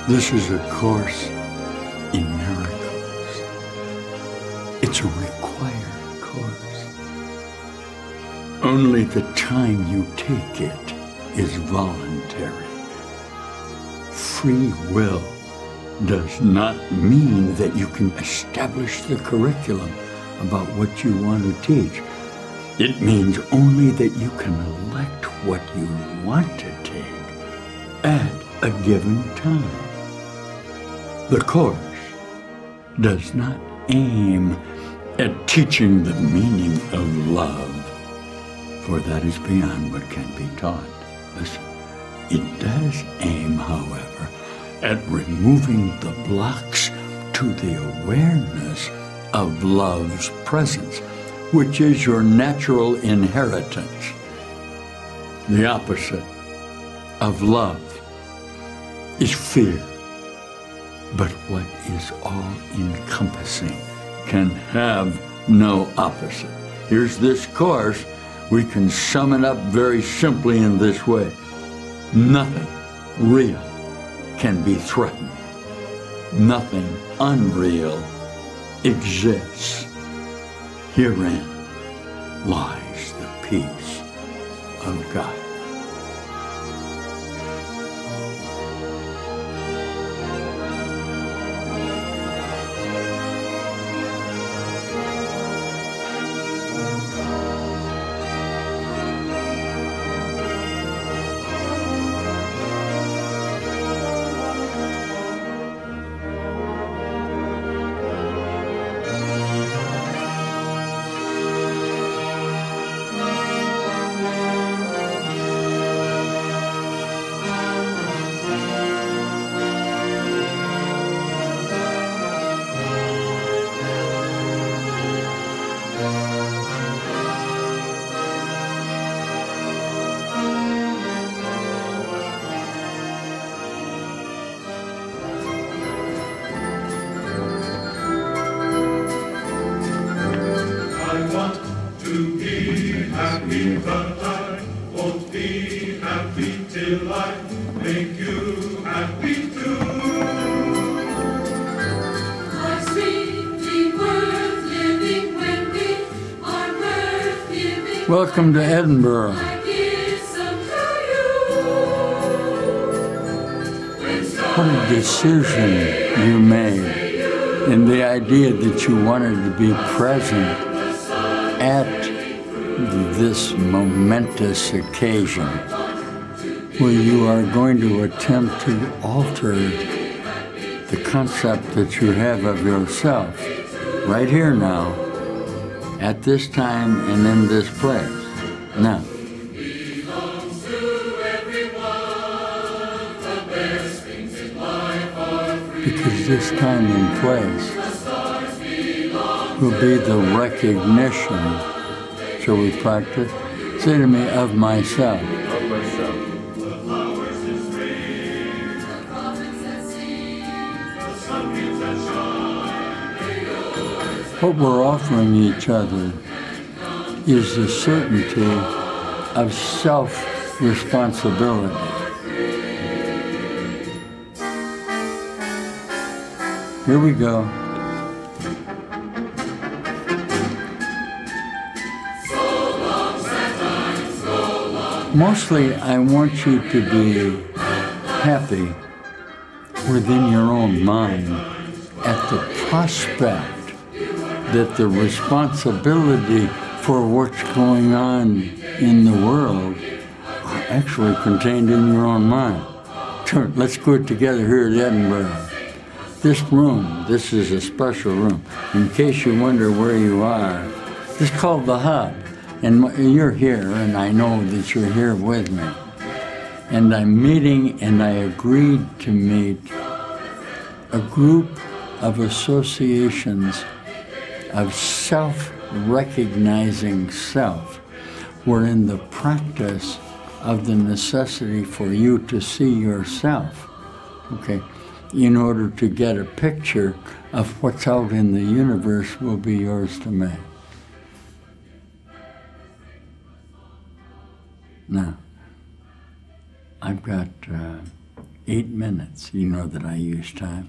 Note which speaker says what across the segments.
Speaker 1: This is a course in miracles. It's a required course. Only the time you take it is voluntary. Free will does not mean that you can establish the curriculum about what you want to teach. It means only that you can elect what you want to take at a given time. The course does not aim at teaching the meaning of love, for that is beyond what can be taught. Listen, it does aim, however, at removing the blocks to the awareness of love's presence, which is your natural inheritance. The opposite of love is fear. But what is all-encompassing can have no opposite. Here's this course. We can sum it up very simply in this way. Nothing real can be threatened. Nothing unreal exists. Herein lies the peace of God. Welcome to Edinburgh. What a decision you made in the idea that you wanted to be present at this momentous occasion where you are going to attempt to alter the concept that you have of yourself right here now, at this time and in this place. Now, because this time and place will be the recognition, shall we practice? Say to me, of myself.
Speaker 2: Of myself.
Speaker 1: What we're offering each other is the certainty of self-responsibility. Here we go. Mostly, I want you to be happy within your own mind at the prospect that the responsibility for what's going on in the world are actually contained in your own mind. Let's go together here at Edinburgh. This room, this is a special room. In case you wonder where you are, it's called the Hub. And you're here, and I know that you're here with me. And I'm meeting, and I agreed to meet a group of associations of self-recognizing self. We're in the practice of the necessity for you to see yourself, okay, in order to get a picture of what's out in the universe will be yours to make. Now, I've got 8 minutes. You know that I use time.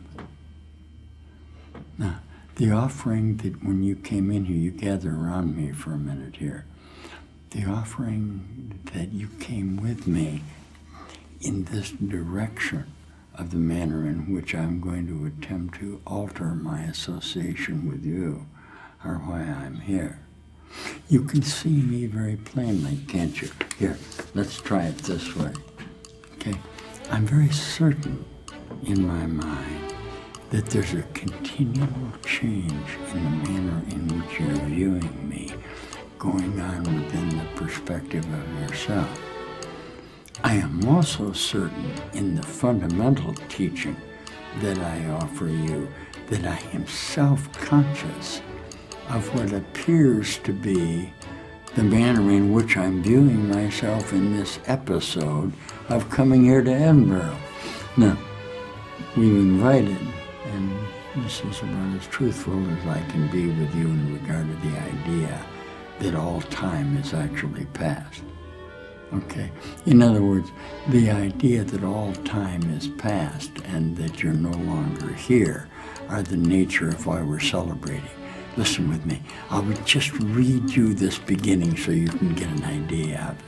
Speaker 1: Now, the offering that when you came in here, you gather around me for a minute here. The offering that you came with me in this direction of the manner in which I'm going to attempt to alter my association with you, or why I'm here. You can see me very plainly, can't you? Here, let's try it this way. Okay, I'm very certain in my mind that there's a continual change in the manner in which you're viewing me going on within the perspective of yourself. I am also certain in the fundamental teaching that I offer you that I am self-conscious of what appears to be the manner in which I'm viewing myself in this episode of coming here to Edinburgh. Now, we've invited, and this is about as truthful as I can be with you in regard to the idea that all time is actually past. Okay? In other words, the idea that all time is past and that you're no longer here are the nature of why we're celebrating. Listen with me. I will just read you this beginning so you can get an idea of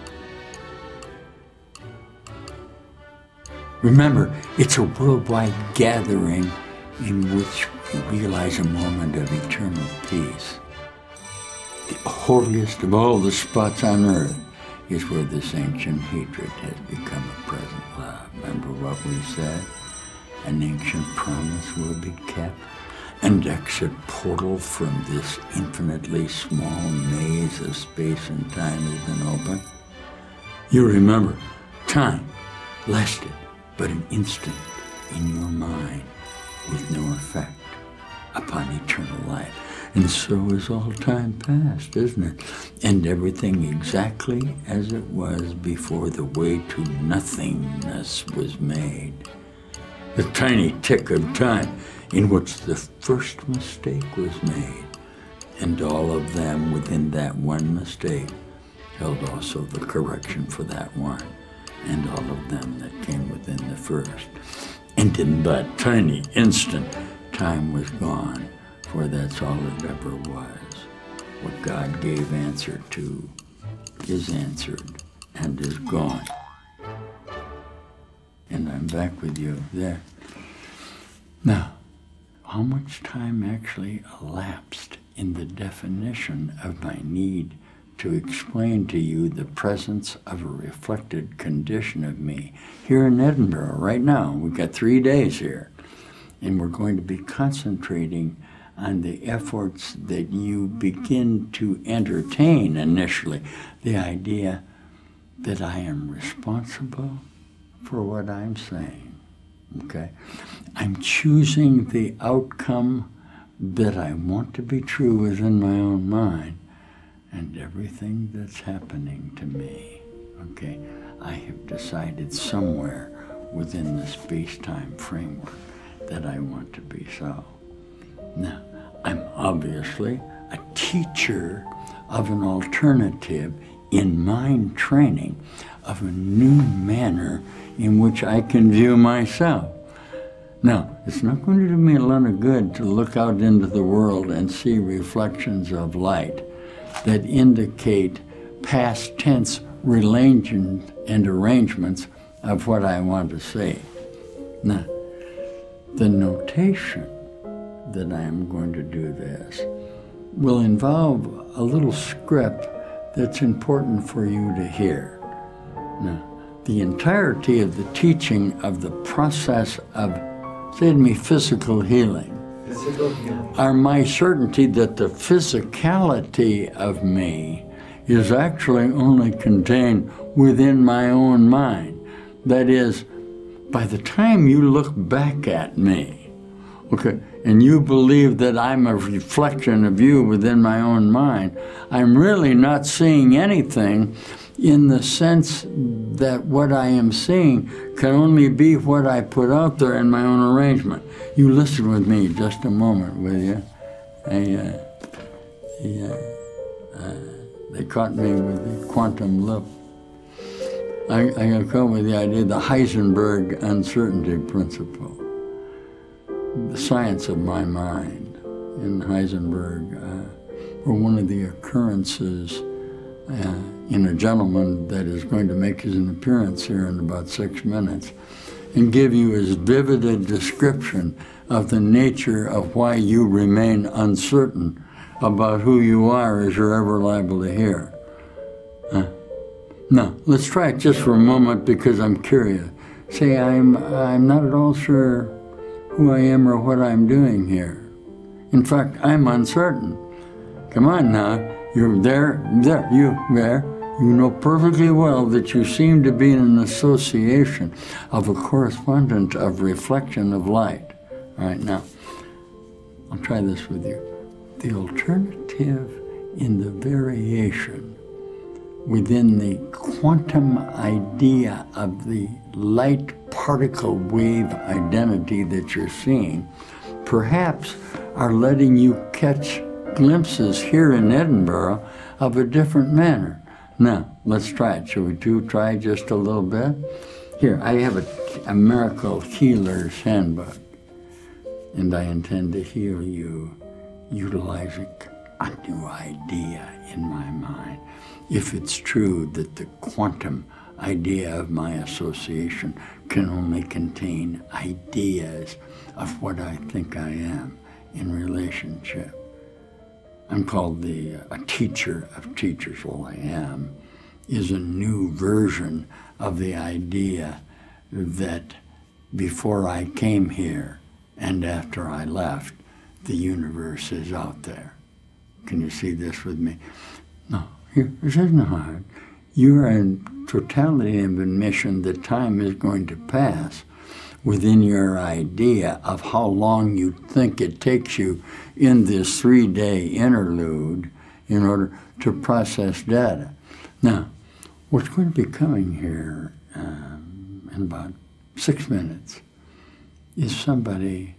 Speaker 1: it. Remember, it's a worldwide gathering in which we realize a moment of eternal peace. The holiest of all the spots on earth is where this ancient hatred has become a present love. Remember what we said? An ancient promise will be kept. An exit portal from this infinitely small maze of space and time has been opened. You remember, time lasted but an instant in your mind with no effect upon eternal life. And so is all time past, isn't it? And everything exactly as it was before the way to nothingness was made. The tiny tick of time in which the first mistake was made, and all of them within that one mistake held also the correction for that one, and all of them that came within the first. And in that tiny instant, time was gone, for that's all it ever was. What God gave answer to is answered and is gone. And I'm back with you there. Now, how much time actually elapsed in the definition of my need to explain to you the presence of a reflected condition of me here in Edinburgh right now? We've got 3 days here, and we're going to be concentrating on the efforts that you begin to entertain initially, the idea that I am responsible for what I'm saying. Okay, I'm choosing the outcome that I want to be true within my own mind, and everything that's happening to me, okay, I have decided somewhere within the space-time framework that I want to be so. Now, I'm obviously a teacher of an alternative in mind training of a new manner in which I can view myself. Now, it's not going to do me a lot of good to look out into the world and see reflections of light that indicate past tense relations and arrangements of what I want to say. Now, the notation that I am going to do this will involve a little script that's important for you to hear. Now, the entirety of the teaching of the process of, say to me, physical healing, are my certainty that the physicality of me is actually only contained within my own mind. That is, by the time you look back at me, okay, and you believe that I'm a reflection of you within my own mind, I'm really not seeing anything in the sense that what I am seeing can only be what I put out there in my own arrangement. You listen with me just a moment, will you? They caught me with the quantum loop. I come up with the idea, the Heisenberg uncertainty principle, the science of my mind in Heisenberg, were one of the occurrences in a gentleman that is going to make his appearance here in about 6 minutes, and give you as vivid a description of the nature of why you remain uncertain about who you are as you're ever liable to hear. Now, let's try it just for a moment because I'm curious. Say, I'm not at all sure who I am or what I'm doing here. In fact, I'm uncertain. Come on now, you're there, you know perfectly well that you seem to be in an association of a correspondent of reflection of light. All right, now, I'll try this with you. The alternative in the variation within the quantum idea of the light particle wave identity that you're seeing, perhaps are letting you catch glimpses here in Edinburgh of a different manner. Now, let's try it. Shall we try just a little bit? Here, I have a Miracle Healer's Handbook, and I intend to heal you utilizing a new idea in my mind. If it's true that the quantum idea of my association can only contain ideas of what I think I am in relationship. I'm called a teacher of teachers. Well, I am, is a new version of the idea that before I came here and after I left, the universe is out there. Can you see this with me? No, this isn't hard. You're in totality of admission that time is going to pass within your idea of how long you think it takes you in this 3-day interlude in order to process data. Now, what's going to be coming here in about 6 minutes is somebody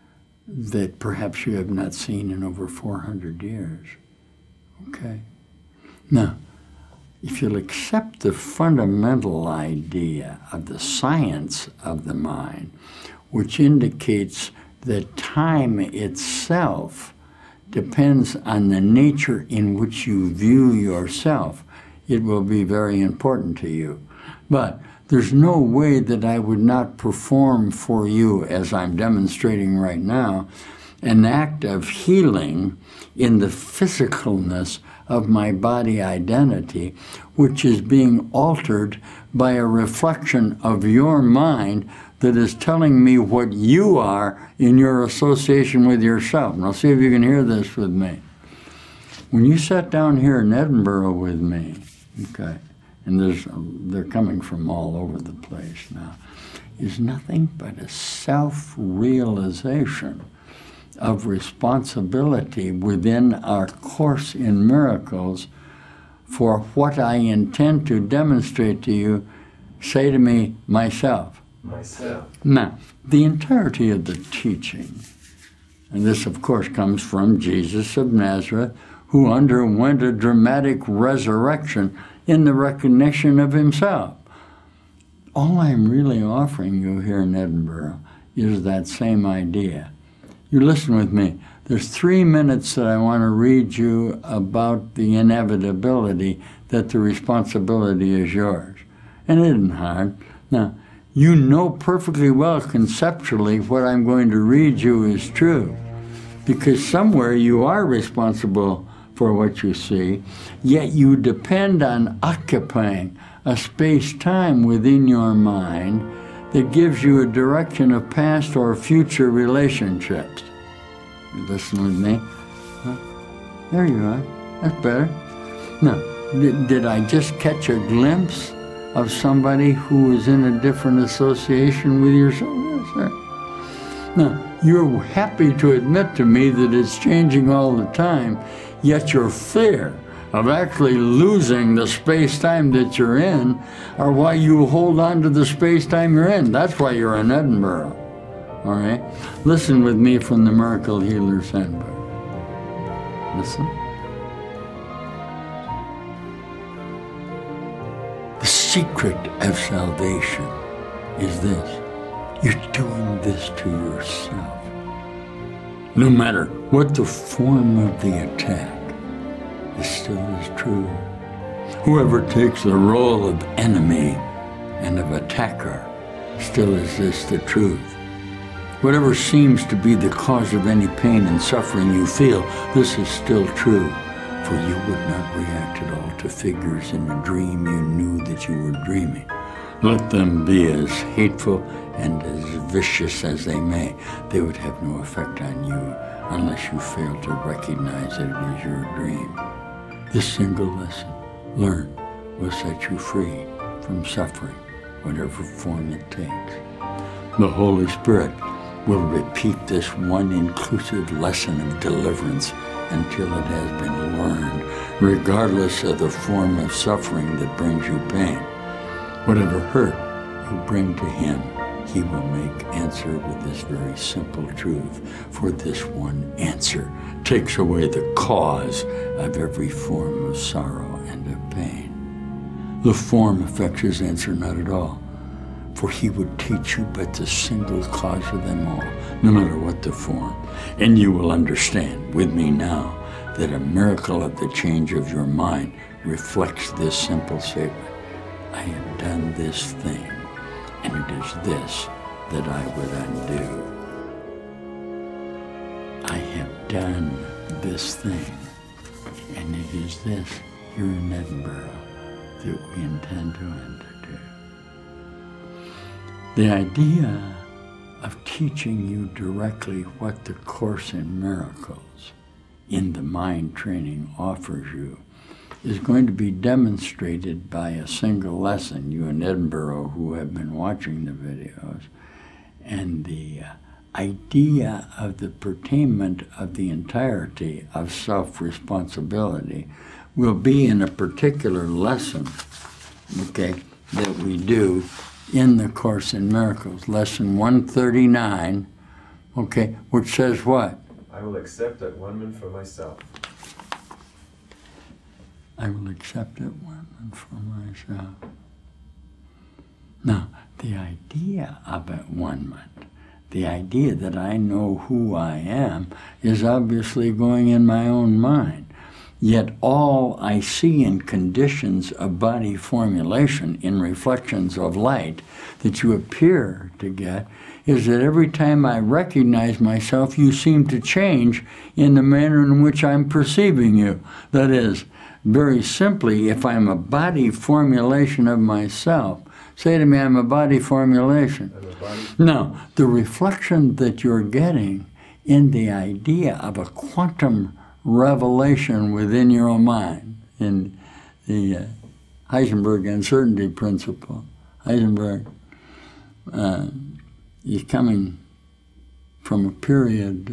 Speaker 1: that perhaps you have not seen in over 400 years. Okay? Now, if you'll accept the fundamental idea of the science of the mind, which indicates that time itself depends on the nature in which you view yourself, it will be very important to you. But there's no way that I would not perform for you, as I'm demonstrating right now, an act of healing in the physicalness of my body identity, which is being altered by a reflection of your mind that is telling me what you are in your association with yourself. Now, see if you can hear this with me. When you sat down here in Edinburgh with me, okay, and they're coming from all over the place now, is nothing but a self-realization of responsibility within our Course in Miracles for what I intend to demonstrate to you. Say to me, myself.
Speaker 2: Myself.
Speaker 1: Now, the entirety of the teaching, and this of course comes from Jesus of Nazareth, who underwent a dramatic resurrection in the recognition of himself. All I'm really offering you here in Edinburgh is that same idea. You listen with me. There's 3 minutes that I want to read you about the inevitability that the responsibility is yours. And it isn't hard. Now, you know perfectly well conceptually what I'm going to read you is true, because somewhere you are responsible for what you see, yet you depend on occupying a space-time within your mind that gives you a direction of past or future relationships. You listen with me? Huh? There you are. That's better. Now, did I just catch a glimpse of somebody who is in a different association with yourself? Yes, sir. Now, you're happy to admit to me that it's changing all the time, yet your fear of actually losing the space-time that you're in are why you hold on to the space-time you're in. That's why you're in Edinburgh. All right? Listen with me from the Miracle Healer's Handbook. Listen. The secret of salvation is this. You're doing this to yourself. No matter what the form of the attack, it still is true. Whoever takes the role of enemy and of attacker, still is this the truth. Whatever seems to be the cause of any pain and suffering you feel, this is still true. For you would not react at all to figures in a dream you knew that you were dreaming. Let them be as hateful and as vicious as they may, they would have no effect on you unless you fail to recognize that it is your dream. This single lesson, learned, will set you free from suffering, whatever form it takes. The Holy Spirit will repeat this one inclusive lesson of deliverance until it has been learned, regardless of the form of suffering that brings you pain. Whatever hurt you bring to Him, He will make answer with this very simple truth, for this one answer takes away the cause of every form of sorrow and of pain. The form affects His answer not at all, for He would teach you but the single cause of them all, no matter what the form. And you will understand with me now that a miracle of the change of your mind reflects this simple statement. I have done this thing, and it is this that I would undo. I have done this thing, and it is this here in Edinburgh that we intend to enter. The idea of teaching you directly what the Course in Miracles in the mind training offers you is going to be demonstrated by a single lesson, you in Edinburgh who have been watching the videos, and the idea of the pertainment of the entirety of self-responsibility will be in a particular lesson, okay, that we do in the Course in Miracles, lesson 139, okay, which says what?
Speaker 2: I will accept at one-man for myself.
Speaker 1: I will accept it one for myself. Now, the idea of at-one-ment, the idea that I know who I am, is obviously going in my own mind. Yet all I see in conditions of body formulation, in reflections of light that you appear to get, is that every time I recognize myself, you seem to change in the manner in which I'm perceiving you. That is, very simply, if I'm a body formulation of myself, say to me, I'm a body formulation. No, the reflection that you're getting in the idea of a quantum revelation within your own mind, in the Heisenberg uncertainty principle. Heisenberg is coming from a period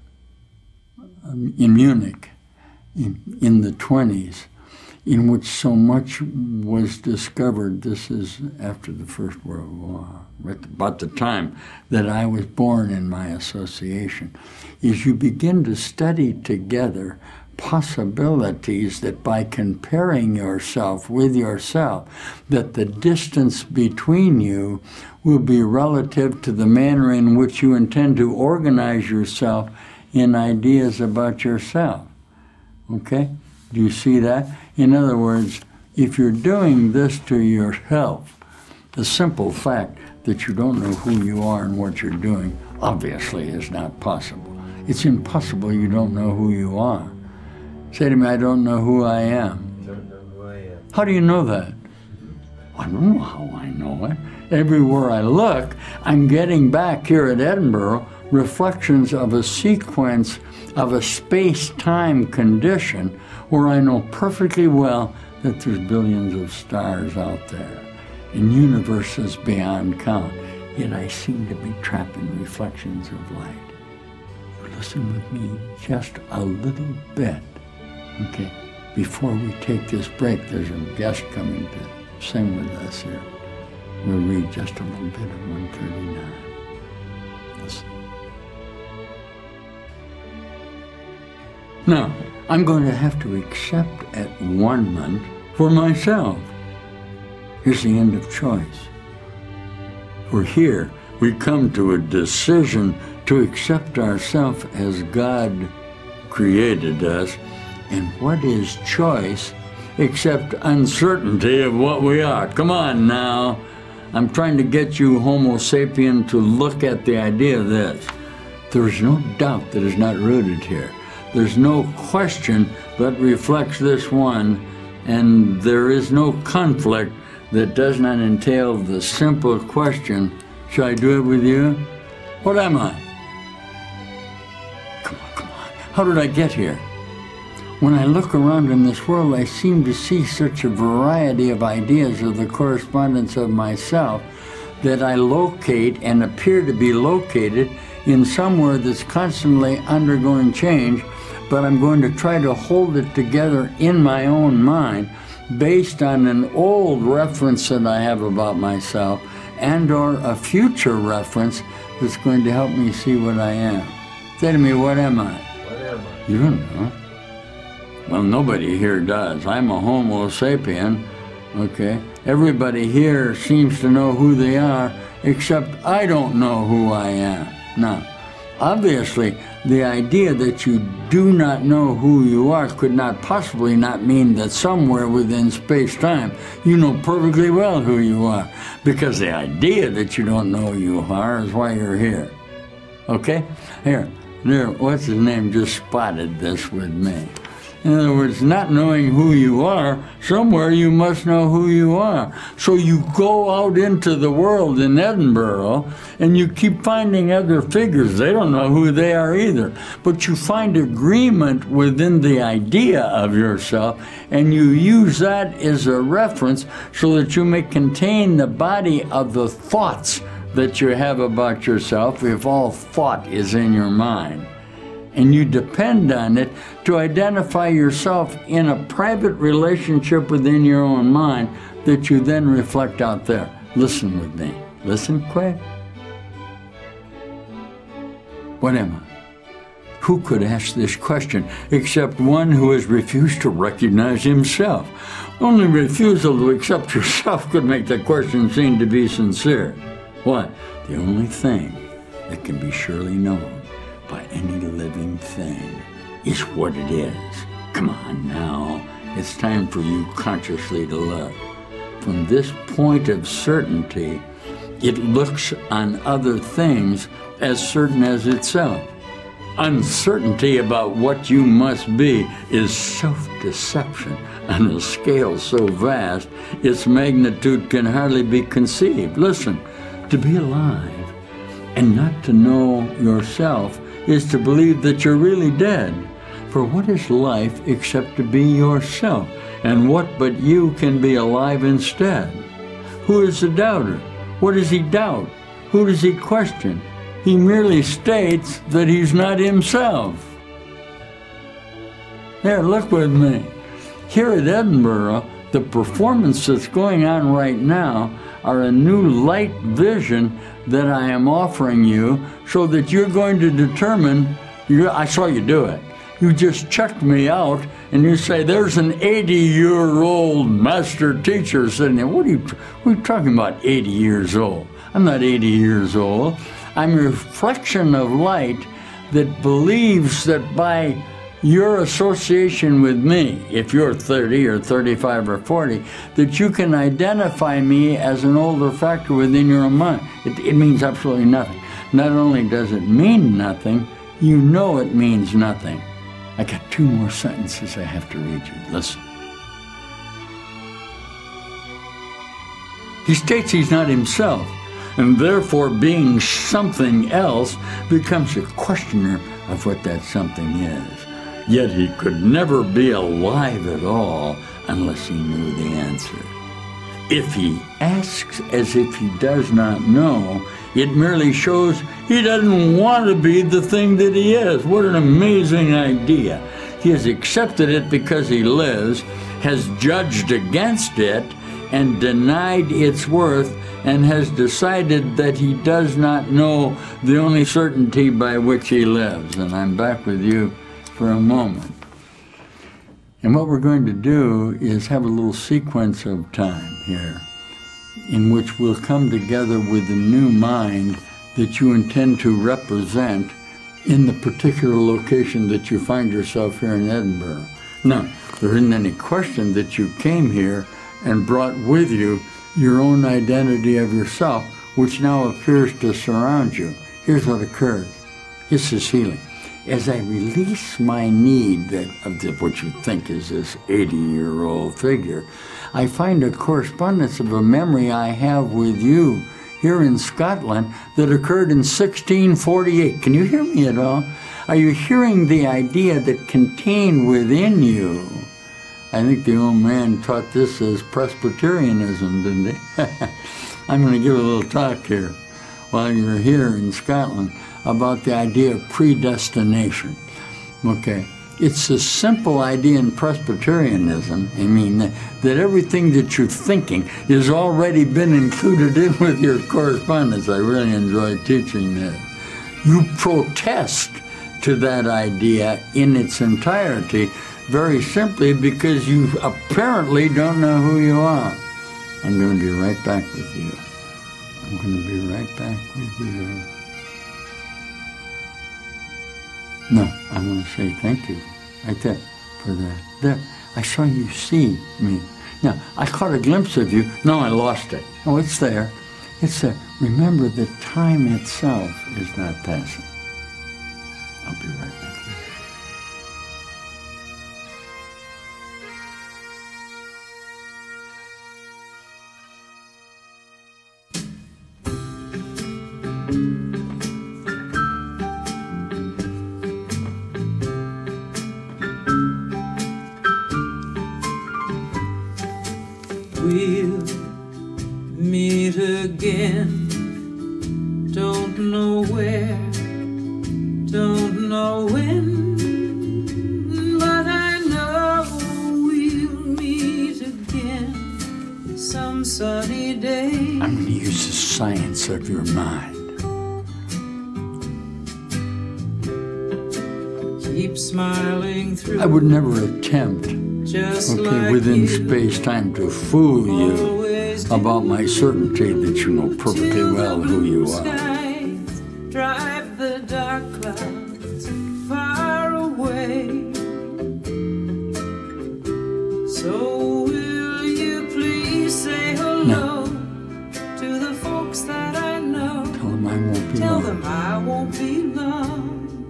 Speaker 1: in Munich in the 20s, in which so much was discovered. This is after the First World War, about the time that I was born in my association, is you begin to study together possibilities that by comparing yourself with yourself, that the distance between you will be relative to the manner in which you intend to organize yourself in ideas about yourself. Okay? Do you see that? In other words, if you're doing this to yourself, the simple fact that you don't know who you are and what you're doing obviously is not possible. It's impossible you don't know who you are. Say to me, I don't know who I am.
Speaker 2: Don't know who I am.
Speaker 1: How do you know that? I don't know how I know it. Everywhere I look, I'm getting back here at Edinburgh reflections of a sequence of a space-time condition where I know perfectly well that there's billions of stars out there and universes beyond count, yet I seem to be trapped in reflections of light. Listen with me just a little bit, okay? Before we take this break, there's a guest coming to sing with us here. We'll read just a little bit of 139. Listen. Now, I'm going to have to accept at-one-ment for myself. Here's the end of choice. We're here. We come to a decision to accept ourselves as God created us. And what is choice except uncertainty of what we are? Come on now. I'm trying to get you, Homo sapien, to look at the idea of this. There is no doubt that is not rooted here. There's no question but reflects this one, and there is no conflict that does not entail the simple question, shall I do it with you? What am I? Come on. How did I get here? When I look around in this world, I seem to see such a variety of ideas of the correspondence of myself that I locate and appear to be located in somewhere that's constantly undergoing change, but I'm going to try to hold it together in my own mind based on an old reference that I have about myself and or a future reference that's going to help me see what I am. Say to me, what am I?
Speaker 2: What am I?
Speaker 1: You don't know. Well, nobody here does. I'm a Homo sapien, okay? Everybody here seems to know who they are, except I don't know who I am. Now, obviously, the idea that you do not know who you are could not possibly not mean that somewhere within space-time you know perfectly well who you are, because the idea that you don't know who you are is why you're here. Okay? Here, what's his name just spotted this with me. In other words, not knowing who you are, somewhere you must know who you are. So you go out into the world in Edinburgh and you keep finding other figures. They don't know who they are either. But you find agreement within the idea of yourself and you use that as a reference so that you may contain the body of the thoughts that you have about yourself if all thought is in your mind. And you depend on it to identify yourself in a private relationship within your own mind that you then reflect out there. Listen with me. Listen quick. What am I? Who could ask this question except one who has refused to recognize himself? Only refusal to accept yourself could make the question seem to be sincere. What? The only thing that can be surely known by any living thing is what it is. Come on now, it's time for you consciously to look. From this point of certainty, it looks on other things as certain as itself. Uncertainty about what you must be is self-deception on a scale so vast, its magnitude can hardly be conceived. Listen, to be alive and not to know yourself is to believe that you're really dead. For what is life except to be yourself? And what but you can be alive instead? Who is the doubter? What does he doubt? Who does he question? He merely states that he's not himself. There, look with me. Here at Edinburgh, the performance that's going on right now are a new light vision that I am offering you so that you're going to determine, I saw you do it. You just checked me out and you say, there's an 80-year-old master teacher sitting there. What are you talking about 80 years old? I'm not 80 years old. I'm a reflection of light that believes that by your association with me, if you're 30 or 35 or 40, that you can identify me as an older factor within your own mind. It means absolutely nothing. Not only does it mean nothing, you know it means nothing. I got 2 more sentences I have to read you. Listen. He states he's not himself, and therefore being something else becomes a questioner of what that something is. Yet he could never be alive at all unless he knew the answer. If he asks as if he does not know, it merely shows he doesn't want to be the thing that he is. What an amazing idea. He has accepted it because he lives, has judged against it, and denied its worth, and has decided that he does not know the only certainty by which he lives. And I'm back with you for a moment. And what we're going to do is have a little sequence of time here. in which we'll come together with a new mind that you intend to represent in the particular location that you find yourself here in Edinburgh. Now, there isn't any question that you came here and brought with you your own identity of yourself, which now appears to surround you. Here's what occurred. This is healing. As I release my need of what you think is this 80-year-old figure, I find a correspondence of a memory I have with you here in Scotland that occurred in 1648. Can you hear me at all? Are you hearing the idea that contained within you? I think the old man taught this as Presbyterianism, didn't he? I'm going to give a little talk here while you're here in Scotland about the idea of predestination. Okay, it's a simple idea in Presbyterianism. I mean, that everything that you're thinking has already been included in with your correspondence. I really enjoy teaching that. You protest to that idea in its entirety, very simply because you apparently don't know who you are. I'm going to be right back with you. I'm going to be right back with you. No, I want to say thank you, right there, for that. There, I saw you see me. Now, I caught a glimpse of you. No, I lost it. Oh, it's there. It's there. Remember that time itself is not passing. I'll be right with you.
Speaker 3: We'll meet again. Don't know where, don't know when, but I know we'll meet again some sunny day.
Speaker 1: I'm going to use the science of your mind.
Speaker 3: Keep smiling through.
Speaker 1: I would never attempt,
Speaker 3: just
Speaker 1: okay,
Speaker 3: like
Speaker 1: within
Speaker 3: you
Speaker 1: space-time to fool you about my certainty that you know perfectly well who you are.
Speaker 3: Skies drive the dark clouds far away. So will you please say hello to the folks that I know?
Speaker 1: Tell them I won't be
Speaker 3: Tell
Speaker 1: long.
Speaker 3: them I won't be long.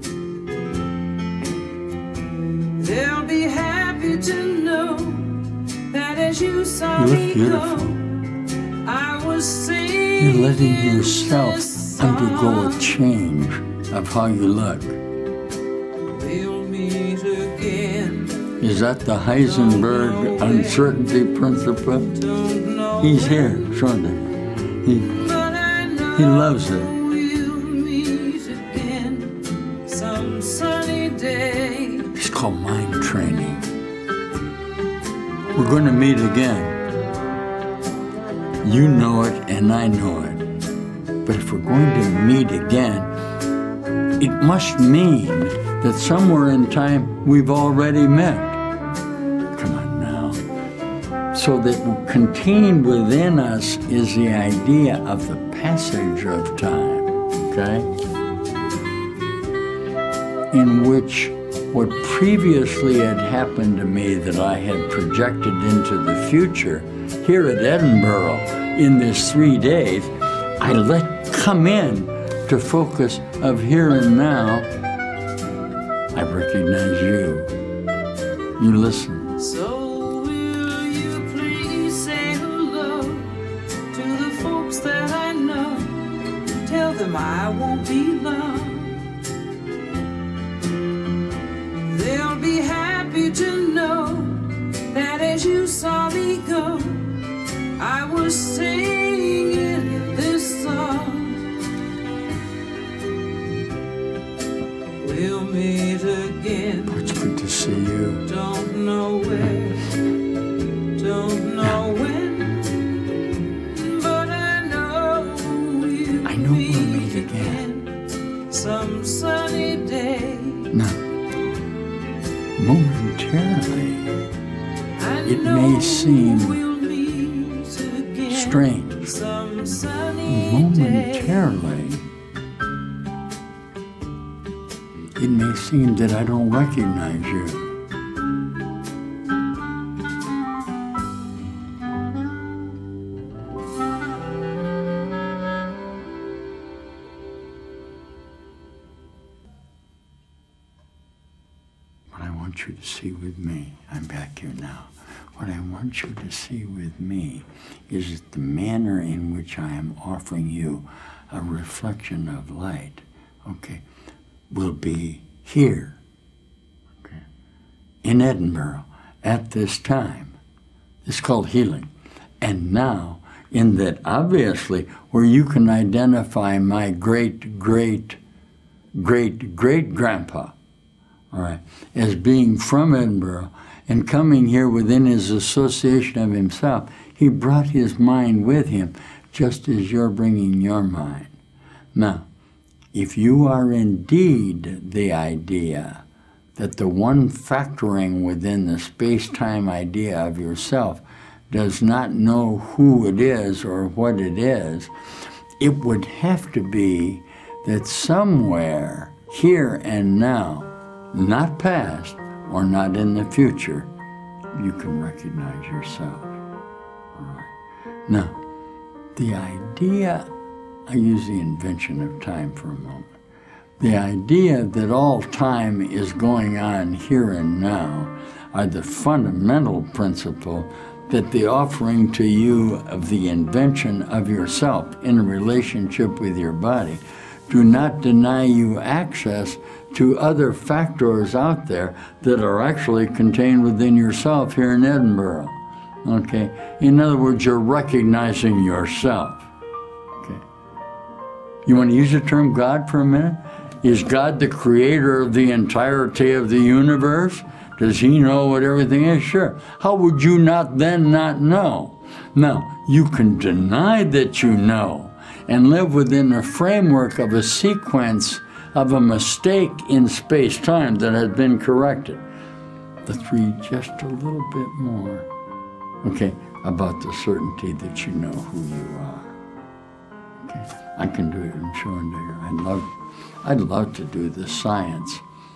Speaker 3: They'll be happy to know that as you saw
Speaker 1: You look
Speaker 3: me
Speaker 1: beautiful.
Speaker 3: go, I was singing.
Speaker 1: You're letting yourself undergo a change of how you look.
Speaker 3: We'll meet again.
Speaker 1: Is that the Heisenberg uncertainty principle?
Speaker 3: Don't know
Speaker 1: He's here, shortly.
Speaker 3: but I know
Speaker 1: He loves it.
Speaker 3: we'll meet again some sunny day.
Speaker 1: It's called mind training. We're going to meet again. You know it and I know it. But if we're going to meet again, it must mean that somewhere in time we've already met. Come on now. So that contained within us is the idea of the passage of time, okay? In which what previously had happened to me that I had projected into the future here at Edinburgh in this 3 days, I let come in to focus of here and now. I recognize you. You listen.
Speaker 3: So will you please say hello to the folks that I know? Tell them I won't be long. They'll be happy to know that as you saw me go, I was singing this song. We'll meet again.
Speaker 1: Oh, it's good to see you.
Speaker 3: Don't know where, don't know when, but I know we'll
Speaker 1: meet again.
Speaker 3: Some sunny day.
Speaker 1: Now, momentarily,
Speaker 3: I
Speaker 1: it
Speaker 3: know
Speaker 1: may seem
Speaker 3: we'll meet again.
Speaker 1: strange
Speaker 3: some sunny day.
Speaker 1: momentarily, it may seem that I don't recognize you. What I want you to see with me, I'm back here now. What I want you to see with me is the manner in which I am offering you a reflection of light, okay, will be here, okay, in Edinburgh at this time. It's called healing. And now, in that obviously, where you can identify my great-great-great-great-grandpa, all right, as being from Edinburgh and coming here within his association of himself, he brought his mind with him, just as you're bringing your mind. Now, if you are indeed the idea that the one factoring within the space-time idea of yourself does not know who it is or what it is, it would have to be that somewhere, here and now, not past or not in the future, you can recognize yourself. All right. Now, the idea, I use the invention of time for a moment. The idea that all time is going on here and now are the fundamental principle that the offering to you of the invention of yourself in a relationship with your body do not deny you access to other factors out there that are actually contained within yourself here in Edinburgh. Okay? In other words, you're recognizing yourself. Okay? You want to use the term God for a minute? Is God the creator of the entirety of the universe? Does he know what everything is? Sure. How would you not then not know? Now, you can deny that you know and live within a framework of a sequence of a mistake in space-time that has been corrected. Let's read just a little bit more, okay, about the certainty that you know who you are. Okay, I can do it in show and tell. I'd love to do the science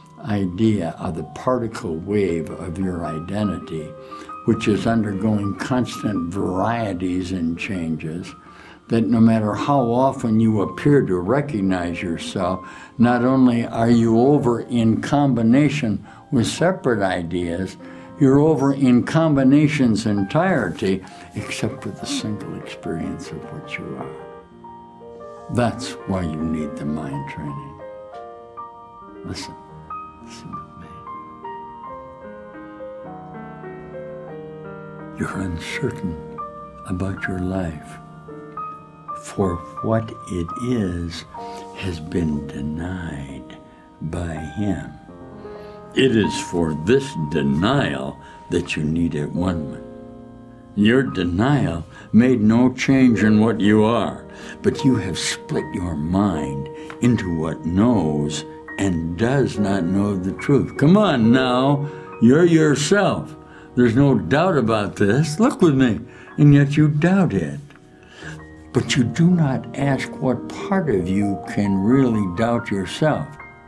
Speaker 1: idea of the particle wave of your identity, which is undergoing constant varieties and changes, that no matter how often you appear to recognize yourself, not only are you over in combination with separate ideas, you're over in combination's entirety, except for the single experience of what you are. That's why you need the mind training. Listen to me. You're uncertain about your life, for what it is has been denied by him. It is for this denial that you need at one. Your denial made no change in what you are, but you have split your mind into what knows and does not know the truth. Come on now, you're yourself. There's no doubt about this. Look with me. And yet you doubt it. But you do not ask what part of you can really doubt yourself.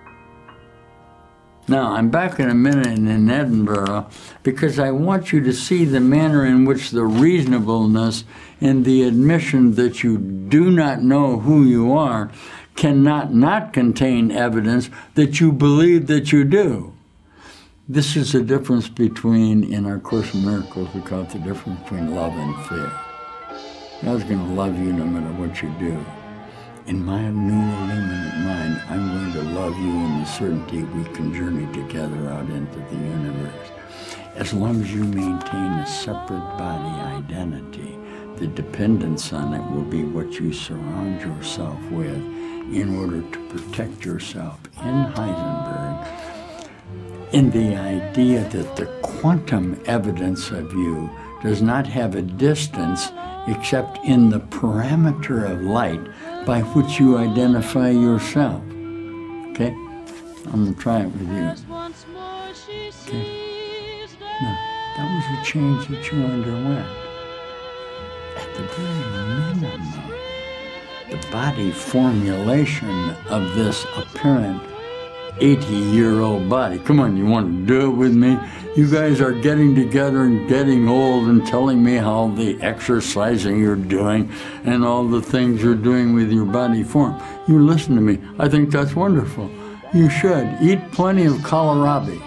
Speaker 1: Now, I'm back in a minute in Edinburgh because I want you to see the manner in which the reasonableness in the admission that you do not know who you are cannot not contain evidence that you believe that you do. This is the difference between, in our Course in Miracles, we call it the difference between love and fear. God's going to love you no matter what you do. In my new illuminate mind, I'm going to love you in the certainty we can journey together out into the universe. As long as you maintain a separate body identity, the dependence on it will be what you surround yourself with in order to protect yourself in Heisenberg, in the idea that the quantum evidence of you does not have a distance except in the parameter of light by which you identify yourself. Okay? I'm going to try it with you. Okay? Now, that was a change that you underwent. At the very minimum, the body formulation of this apparent 80-year-old body. Come on, you want to do it with me? You guys are getting together and getting old and telling me how the exercising you're doing and all the things you're doing with your body form. You listen to me. I think that's wonderful. You should. Eat plenty of kohlrabi.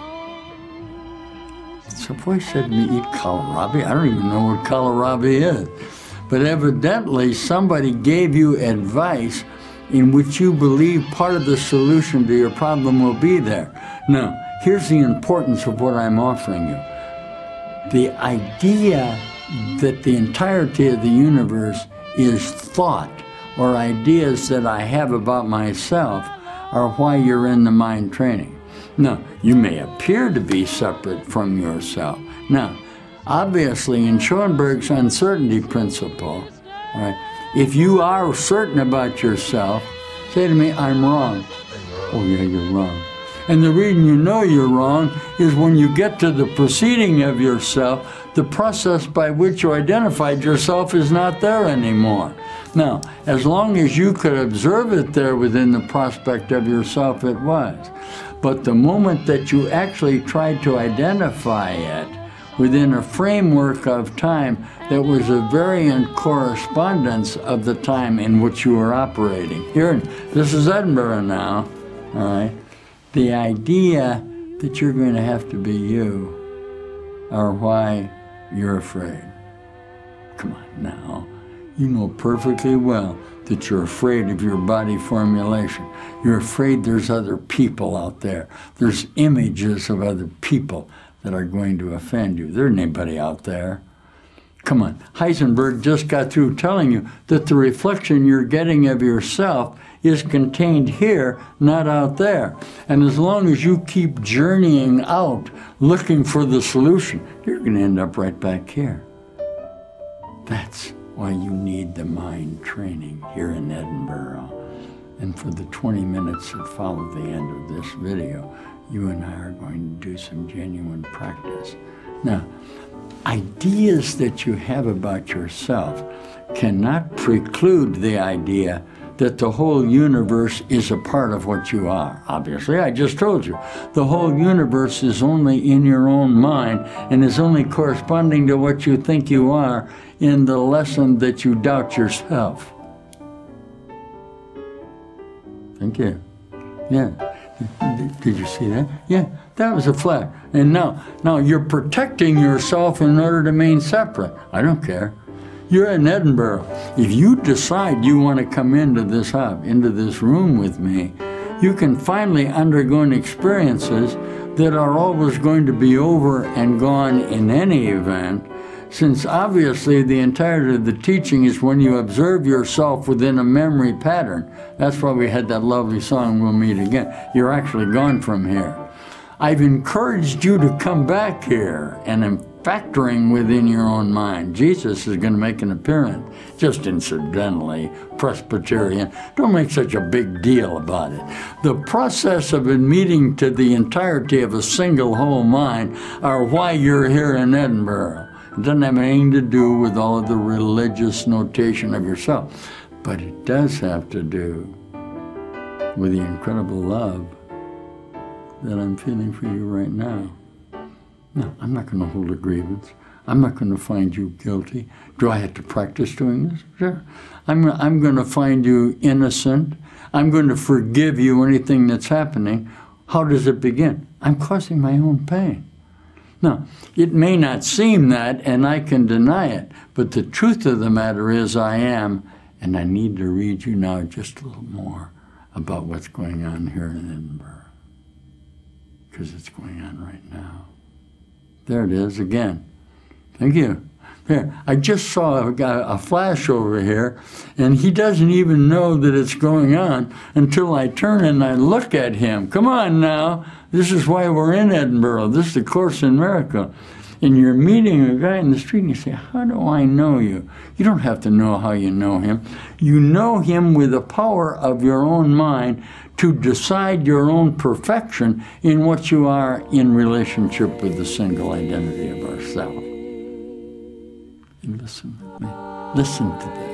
Speaker 1: So boy said to me, eat kohlrabi? I don't even know what kohlrabi is. But evidently somebody gave you advice in which you believe part of the solution to your problem will be there. Now, here's the importance of what I'm offering you. The idea that the entirety of the universe is thought or ideas that I have about myself are why you're in the mind training. Now, you may appear to be separate from yourself. Now, obviously, in Schoenberg's uncertainty principle, right, if you are certain about yourself, say to me, I'm wrong. Oh yeah, you're wrong. And the reason you know you're wrong is when you get to the proceeding of yourself, the process by which you identified yourself is not there anymore. Now, as long as you could observe it there within the prospect of yourself, it was. But the moment that you actually tried to identify it within a framework of time that was a variant correspondence of the time in which you were operating. Here, this is Edinburgh now, all right? The idea that you're going to have to be you are why you're afraid. Come on now. You know perfectly well that you're afraid of your body formulation. You're afraid there's other people out there. There's images of other people that are going to offend you. There isn't anybody out there. Come on. Heisenberg just got through telling you that the reflection you're getting of yourself is contained here, not out there. And as long as you keep journeying out, looking for the solution, you're going to end up right back here. That's why you need the mind training here in Edinburgh. And for the 20 minutes that follow the end of this video, you and I are going to do some genuine practice. Now, ideas that you have about yourself cannot preclude the idea that the whole universe is a part of what you are. Obviously, I just told you, the whole universe is only in your own mind and is only corresponding to what you think you are in the lesson that you doubt yourself. Thank you. Yeah. Did you see that? Yeah, that was a flag. And now you're protecting yourself in order to remain separate. I don't care. You're in Edinburgh. If you decide you want to come into this hub, into this room with me, you can finally undergo experiences that are always going to be over and gone in any event, since obviously the entirety of the teaching is when you observe yourself within a memory pattern. That's why we had that lovely song, We'll Meet Again. You're actually gone from here. I've encouraged you to come back here and am factoring within your own mind. Jesus is going to make an appearance, just incidentally, Presbyterian. Don't make such a big deal about it. The process of admitting to the entirety of a single whole mind are why you're here in Edinburgh. It doesn't have anything to do with all of the religious notation of yourself, but it does have to do with the incredible love that I'm feeling for you right now. No, I'm not going to hold a grievance. I'm not going to find you guilty. Do I have to practice doing this? Sure. I'm going to find you innocent. I'm going to forgive you anything that's happening. How does it begin? I'm causing my own pain. Now, it may not seem that, and I can deny it, but the truth of the matter is I am, and I need to read you now just a little more about what's going on here in Edinburgh, because it's going on right now. There it is again. Thank you. There, I just saw a flash over here, and he doesn't even know that it's going on until I turn and I look at him. Come on now. This is why we're in Edinburgh. This is the Course in Miracles. And you're meeting a guy in the street and you say, how do I know you? You don't have to know how you know him. You know him with the power of your own mind to decide your own perfection in what you are in relationship with the single identity of ourself. You listen with me. Listen to this.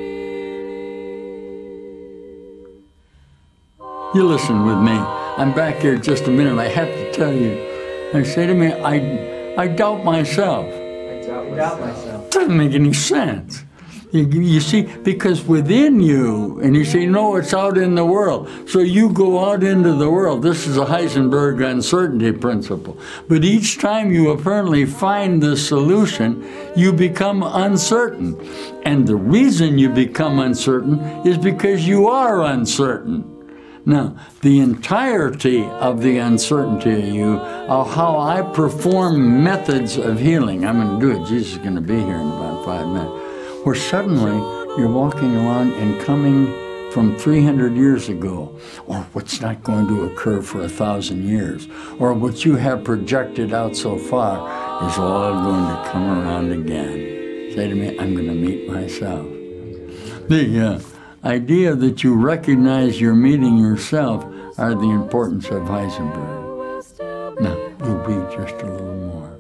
Speaker 1: You listen with me. I'm back here just a minute. I have to tell you. They say to me, I doubt myself.
Speaker 2: I doubt myself.
Speaker 1: Doesn't make any sense. You see, because within you, and you say, no, it's out in the world. So you go out into the world. This is a Heisenberg uncertainty principle. But each time you apparently find the solution, you become uncertain. And the reason you become uncertain is because you are uncertain. Now, the entirety of the uncertainty of you, of how I perform methods of healing, I'm going to do it. Jesus is going to be here in about 5 minutes. Where suddenly you're walking around and coming from 300 years ago, or what's not going to occur for 1,000 years, or what you have projected out so far is all going to come around again. Say to me, I'm going to meet myself. The idea that you recognize you're meeting yourself are the importance of Heisenberg. Now, we'll read just a little more.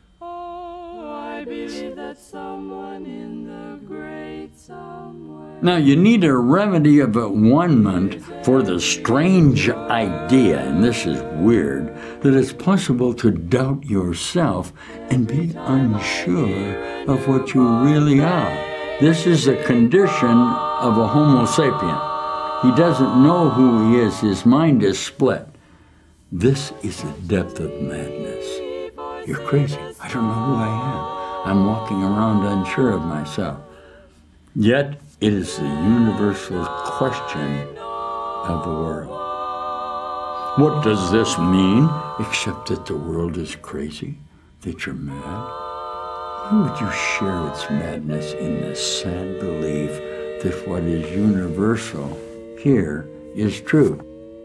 Speaker 3: I believe that someone in the great somewhere.
Speaker 1: Now, you need a remedy of one-ment for the strange idea, and this is weird, that it's possible to doubt yourself and be unsure of what you really are. This is a condition of a Homo sapien. He doesn't know who he is. His mind is split. This is the depth of madness. You're crazy. I don't know who I am. I'm walking around unsure of myself. Yet, it is the universal question of the world. What does this mean, except that the world is crazy, that you're mad? Why would you share its madness in the sad belief that what is universal here is true?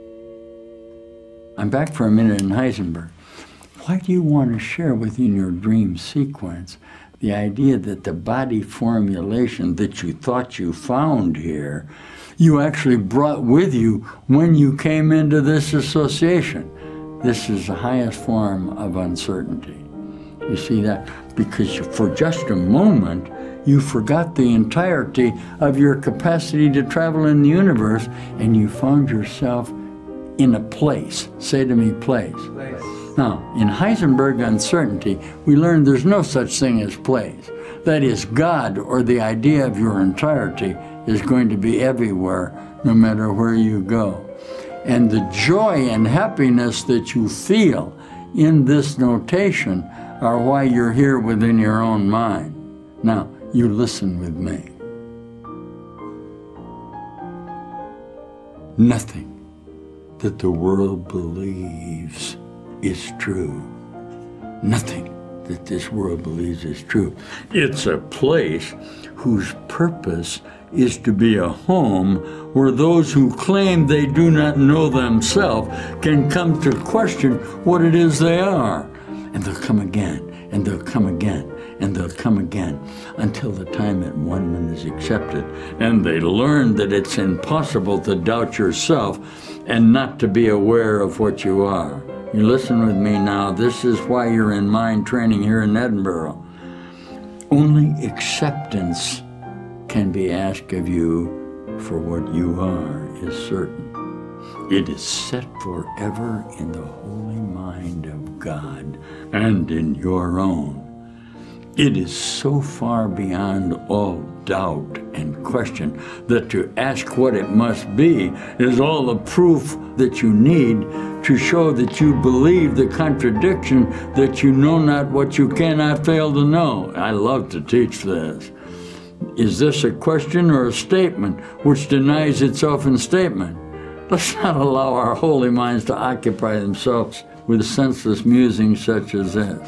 Speaker 1: I'm back for a minute in Heisenberg. Why do you want to share within your dream sequence the idea that the body formulation that you thought you found here, you actually brought with you when you came into this association? This is the highest form of uncertainty. You see that? Because for just a moment, you forgot the entirety of your capacity to travel in the universe, and you found yourself in a place. Say to me, place. Now, in Heisenberg uncertainty, we learned there's no such thing as place. That is, God, or the idea of your entirety, is going to be everywhere, no matter where you go. And the joy and happiness that you feel in this notation are why you're here within your own mind. Now, you listen with me. Nothing that the world believes is true. Nothing that this world believes is true. It's a place whose purpose is to be a home where those who claim they do not know themselves can come to question what it is they are. And they'll come again, and they'll come again, and they'll come again, until the time that one-ment is accepted, and they learn that it's impossible to doubt yourself and not to be aware of what you are. You listen with me now. This is why you're in mind training here in Edinburgh. Only acceptance can be asked of you for what you are is certain. It is set forever in the holy mind of God and in your own. It is so far beyond all doubt and question that to ask what it must be is all the proof that you need to show that you believe the contradiction that you know not what you cannot fail to know. I love to teach this. Is this a question or a statement which denies itself in statement? Let's not allow our holy minds to occupy themselves with senseless musings such as this.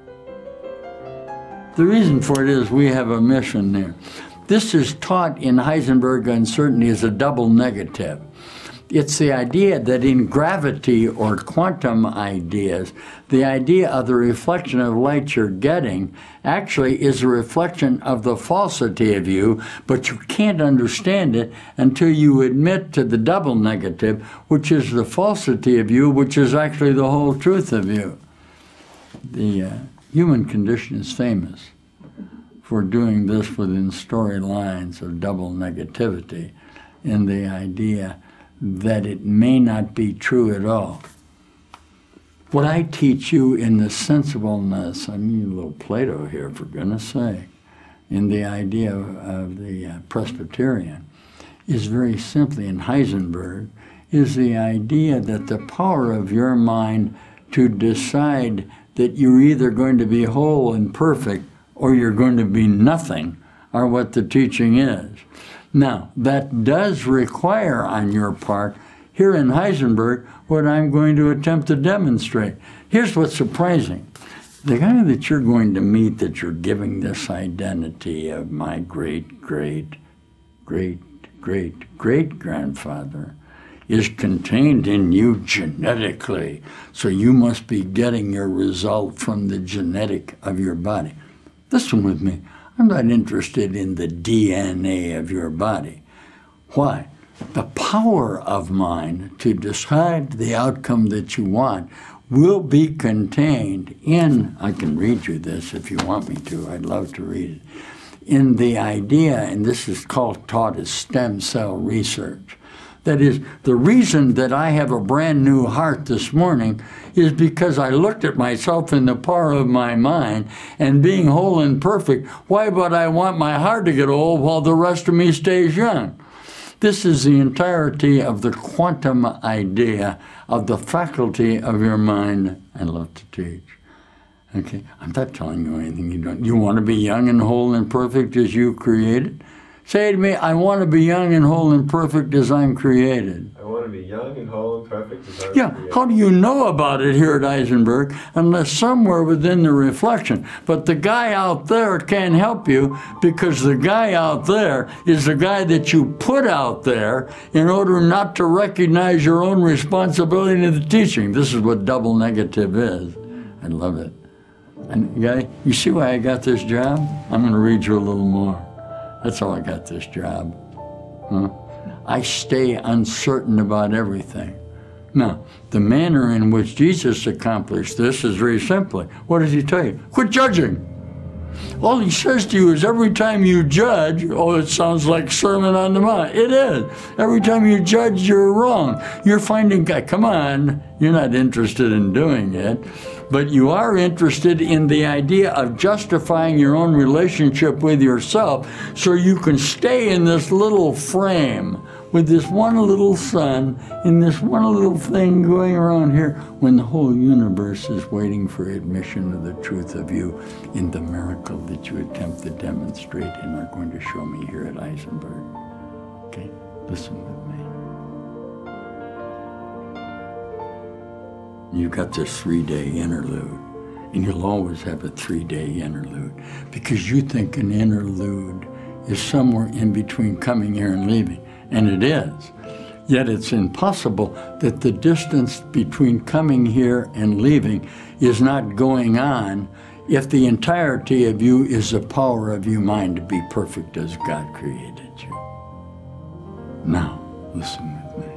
Speaker 1: The reason for it is we have a mission there. This is taught in Heisenberg uncertainty as a double negative. It's the idea that in gravity or quantum ideas, the idea of the reflection of light you're getting actually is a reflection of the falsity of you, but you can't understand it until you admit to the double negative, which is the falsity of you, which is actually the whole truth of you. The human condition is famous for doing this within storylines of double negativity in the idea that it may not be true at all. What I teach you in the sensibleness, I mean a little Plato here, for goodness sake, in the idea of the Presbyterian, is very simply, in Heisenberg, is the idea that the power of your mind to decide that you're either going to be whole and perfect or you're going to be nothing are what the teaching is. Now, that does require on your part, here in Heisenberg, what I'm going to attempt to demonstrate. Here's what's surprising. The guy that you're going to meet, that you're giving this identity of my great-great-great-great-grandfather, is contained in you genetically. So you must be getting your result from the genetic of your body. Listen with me. I'm not interested in the DNA of your body. Why? The power of mind to decide the outcome that you want will be contained in, I can read you this if you want me to, I'd love to read it, in the idea, and this is taught as stem cell research. That is, the reason that I have a brand new heart this morning is because I looked at myself in the power of my mind, and being whole and perfect, why would I want my heart to get old while the rest of me stays young? This is the entirety of the quantum idea of the faculty of your mind I love to teach. Okay, I'm not telling you anything you don't. You want to be young and whole and perfect as you created? Say to me, I want to be young and whole and perfect as I'm created.
Speaker 4: I want to be young and whole and perfect as I'm created.
Speaker 1: How do you know about it here at Eisenberg unless somewhere within the reflection? But the guy out there can't help you because the guy out there is the guy that you put out there in order not to recognize your own responsibility in the teaching. This is what double negative is. I love it. And you see why I got this job? I'm going to read you a little more. That's how I got this job. Huh? I stay uncertain about everything. Now, the manner in which Jesus accomplished this is very simply. What does he tell you? Quit judging. All he says to you is every time you judge, it sounds like Sermon on the Mount. It is. Every time you judge, you're wrong. You're finding, come on, you're not interested in doing it, but you are interested in the idea of justifying your own relationship with yourself so you can stay in this little frame with this one little sun in this one little thing going around here when the whole universe is waiting for admission of the truth of you in the miracle that you attempt to demonstrate and are going to show me here at Eisenberg. Okay, listen with me. You've got this 3-day interlude, and you'll always have a 3-day interlude because you think an interlude is somewhere in between coming here and leaving. And it is. Yet it's impossible that the distance between coming here and leaving is not going on if the entirety of you is the power of your mind to be perfect as God created you. Now, listen with me.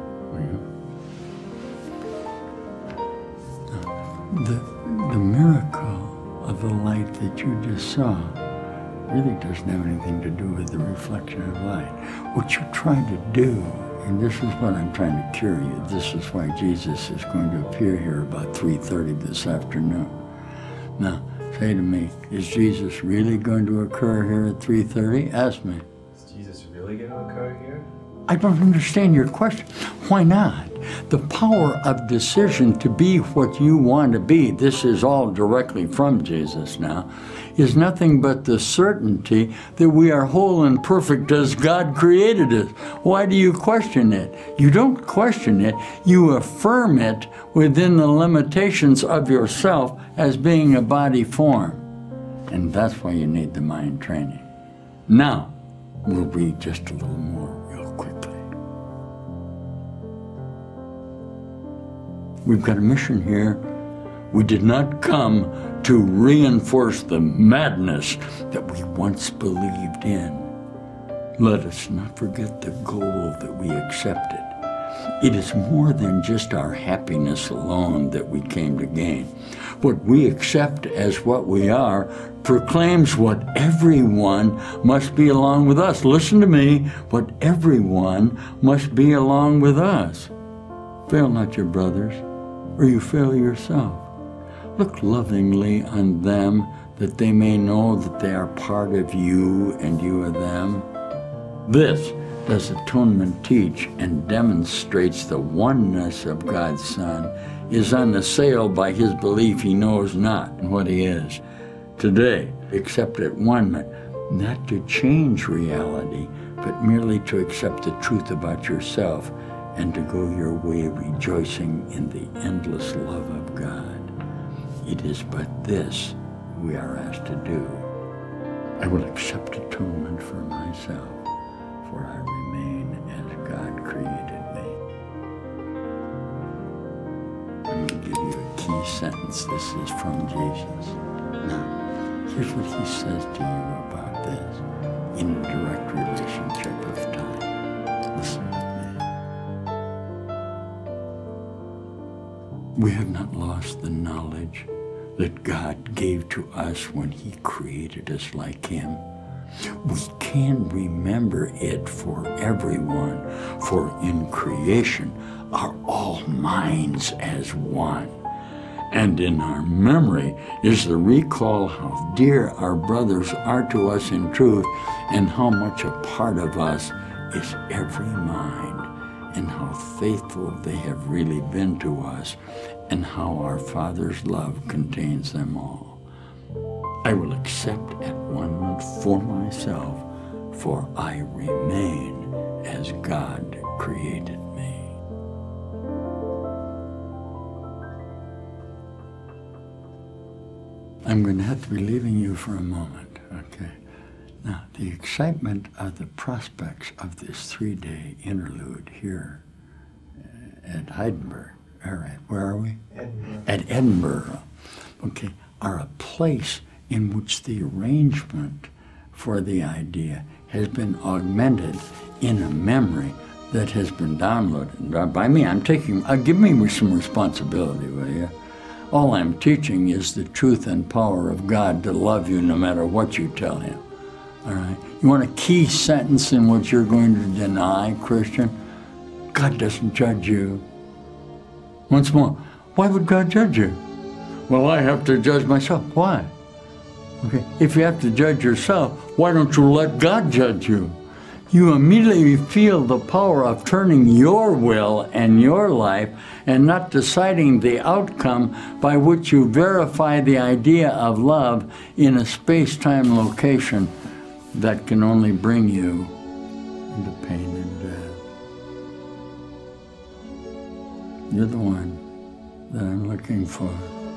Speaker 1: The miracle of the light that you just saw really doesn't have anything to do with the reflection of light. What you try to do, and this is what I'm trying to cure you, this is why Jesus is going to appear here about 3:30 this afternoon. Now, say to me, is Jesus really going to occur here at 3:30? Ask me.
Speaker 4: Is Jesus really going to occur here?
Speaker 1: I don't understand your question. Why not? The power of decision to be what you want to be, this is all directly from Jesus now, is nothing but the certainty that we are whole and perfect as God created us. Why do you question it? You don't question it, you affirm it within the limitations of yourself as being a body form. And that's why you need the mind training. Now, we'll read just a little more real quickly. We've got a mission here. We did not come to reinforce the madness that we once believed in. Let us not forget the goal that we accepted. It is more than just our happiness alone that we came to gain. What we accept as what we are proclaims what everyone must be along with us. Listen to me, what everyone must be along with us. Fail not your brothers, or you fail yourself. Look lovingly on them, that they may know that they are part of you and you of them. This does atonement teach and demonstrates the oneness of God's Son, is unassailed by his belief he knows not what he is. Today, accept at one, not to change reality, but merely to accept the truth about yourself and to go your way rejoicing in the endless love of God. It is but this we are asked to do. I will accept atonement for myself, for I remain as God created me. I'm going to give you a key sentence. This is from Jesus. Now, here's what he says to you about this in a direct relationship of time. Listen with me. We have not lost the knowledge that God gave to us when he created us like him. We can remember it for everyone, for in creation are all minds as one. And in our memory is the recall how dear our brothers are to us in truth, and how much a part of us is every mind, and how faithful they have really been to us, and how our Father's love contains them all. I will accept at one for myself, for I remain as God created me. I'm going to have to be leaving you for a moment, okay? Now, the excitement of the prospects of this 3-day interlude here at Heidelberg, all right, where are we?
Speaker 2: Edinburgh.
Speaker 1: At Edinburgh, okay, are a place in which the arrangement for the idea has been augmented in a memory that has been downloaded by me. Give me some responsibility, will you? All I'm teaching is the truth and power of God to love you no matter what you tell him, all right? You want a key sentence in which you're going to deny, Christian? God doesn't judge you. Once more, why would God judge you? Well, I have to judge myself. Why? Okay, if you have to judge yourself, why don't you let God judge you? You immediately feel the power of turning your will and your life and not deciding the outcome by which you verify the idea of love in a space-time location that can only bring you into pain and death. You're the one that I'm looking for.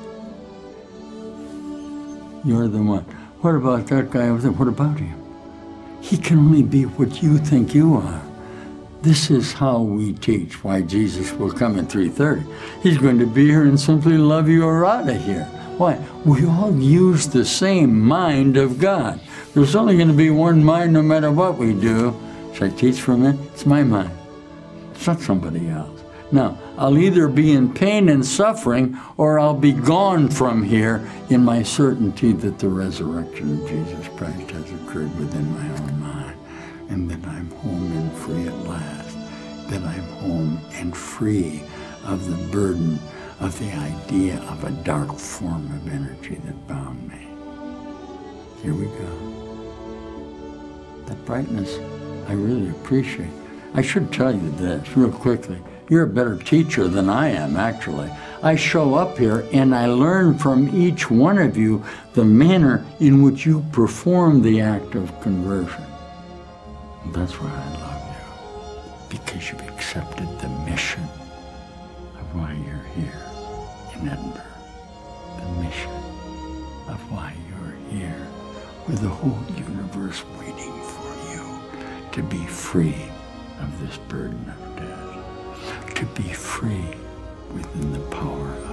Speaker 1: You're the one. What about that guy over there? What about him? He can only be what you think you are. This is how we teach why Jesus will come at 3:30. He's going to be here and simply love you or out of here. Why? We all use the same mind of God. There's only going to be one mind no matter what we do. Should I teach for a minute? It's my mind. It's not somebody else. Now, I'll either be in pain and suffering, or I'll be gone from here in my certainty that the resurrection of Jesus Christ has occurred within my own mind, and that I'm home and free at last, that I'm home and free of the burden of the idea of a dark form of energy that bound me. Here we go. That brightness, I really appreciate. I should tell you this real quickly. You're a better teacher than I am, actually. I show up here and I learn from each one of you the manner in which you perform the act of conversion. That's why I love you, because you've accepted the mission of why you're here in Edinburgh. The mission of why you're here, with the whole universe waiting for you to be free of this burden of death. To be free within the power